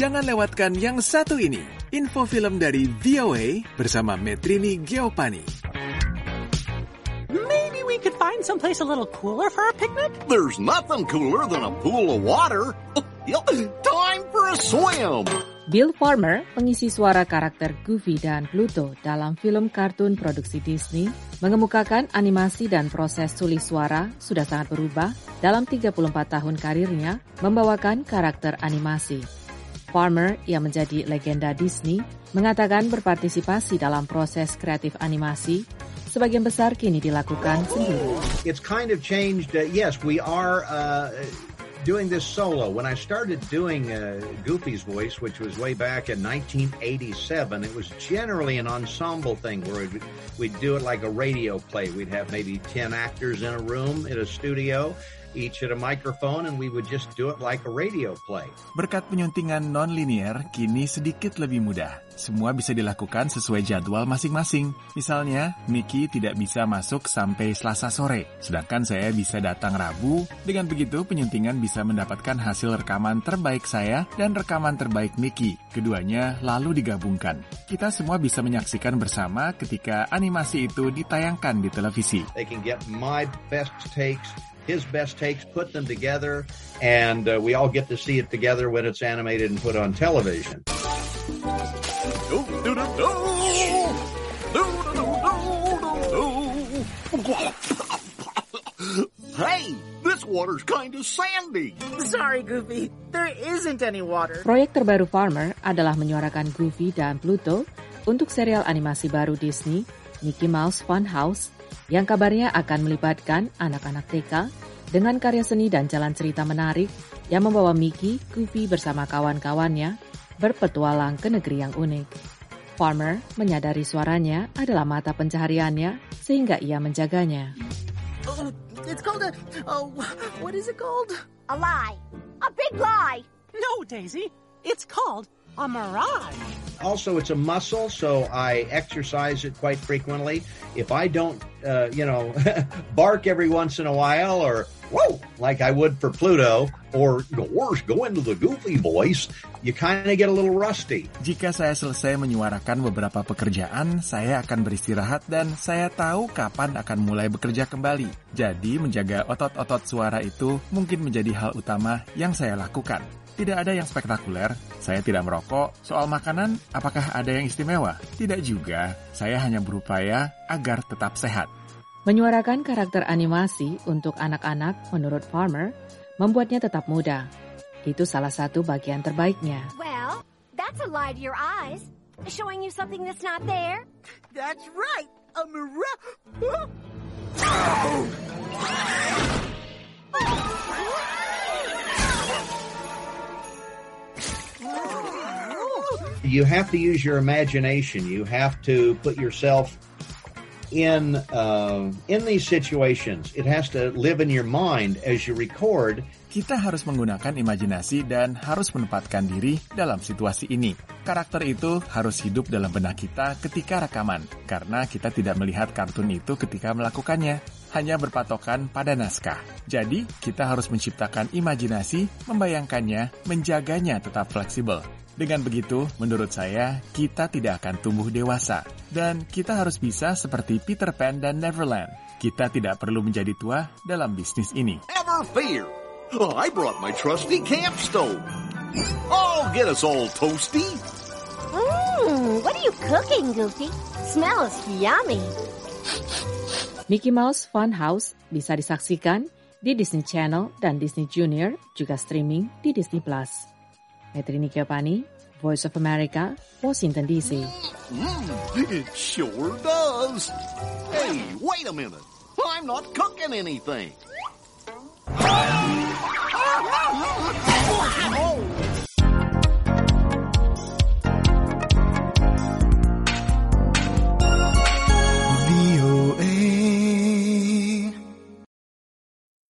Jangan lewatkan yang satu ini. Info film dari VOA bersama Metrini Geopani. Maybe we could find someplace a little cooler for a picnic? There's nothing cooler than a pool of water. Time for a swim. Bill Farmer, pengisi suara karakter Goofy dan Pluto dalam film kartun produksi Disney, mengemukakan animasi dan proses tulis suara sudah sangat berubah dalam 34 tahun karirnya membawakan karakter animasi. Farmer, yang menjadi legenda Disney, mengatakan berpartisipasi dalam proses kreatif animasi sebagian besar kini dilakukan sendiri. It's kind of changed. Yes, we are doing this solo. When I started doing Goofy's voice, which was way back in 1987, it was generally an ensemble thing where we'd do it like a radio play. We'd have maybe 10 actors in a room in a studio, each at a microphone, and we would just do it like a radio play. Berkat penyuntingan non-linear, kini sedikit lebih mudah. Semua bisa dilakukan sesuai jadwal masing-masing. Misalnya, Mickey tidak bisa masuk sampai Selasa sore, sedangkan saya bisa datang Rabu. Dengan begitu, penyuntingan bisa mendapatkan hasil rekaman terbaik saya dan rekaman terbaik Mickey. Keduanya lalu digabungkan. Kita semua bisa menyaksikan bersama ketika animasi itu ditayangkan di televisi. They can get my best takes, his best takes, put them together, and we all get to see it together when it's animated and put on television. Hey, this water's kind of sandy. Sorry, Goofy. There isn't any water. Proyek terbaru Farmer adalah menyuarakan Goofy dan Pluto untuk serial animasi baru Disney, Mickey Mouse Funhouse, yang kabarnya akan melibatkan anak-anak TK dengan karya seni dan jalan cerita menarik yang membawa Mickey, Goofy bersama kawan-kawannya berpetualang ke negeri yang unik. Farmer menyadari suaranya adalah mata pencahariannya sehingga ia menjaganya. It's called what is it called? A lie. A big lie. No, Daisy. It's called a mirage. Also, it's a muscle, so I exercise it quite frequently. If I don't, bark every once in a while, or whoa, like I would for Pluto, or worse, go into the Goofy voice, you kind of get a little rusty. Jika saya selesai menyuarakan beberapa pekerjaan, saya akan beristirahat dan saya tahu kapan akan mulai bekerja kembali. Jadi, menjaga otot-otot suara itu mungkin menjadi hal utama yang saya lakukan. Tidak ada yang spektakuler, saya tidak merokok. Soal makanan, apakah ada yang istimewa? Tidak juga, saya hanya berupaya agar tetap sehat. Menyuarakan karakter animasi untuk anak-anak menurut Farmer membuatnya tetap muda. Itu salah satu bagian terbaiknya. Well, that's a lie to your eyes. Showing you something that's not there. That's right. A mirage. You have to use your imagination. You have to put yourself in these situations. It has to live in your mind as you record. Kita harus menggunakan imajinasi dan harus menempatkan diri dalam situasi ini. Karakter itu harus hidup dalam benak kita ketika rekaman, karena kita tidak melihat kartun itu ketika melakukannya, hanya berpatokan pada naskah. Jadi, kita harus menciptakan imajinasi, membayangkannya, menjaganya tetap fleksibel. Dengan begitu, menurut saya, kita tidak akan tumbuh dewasa. Dan kita harus bisa seperti Peter Pan dan Neverland. Kita tidak perlu menjadi tua dalam bisnis ini. Never fear. I brought my trusty camp stove. I'll get us all toasty. What are you cooking, Goofy? Smells yummy. Mickey Mouse Funhouse bisa disaksikan di Disney Channel dan Disney Junior, juga streaming di Disney+. Metrini Geopani, Voice of America, Washington, D.C. It sure does. Hey, wait a minute. I'm not cooking anything.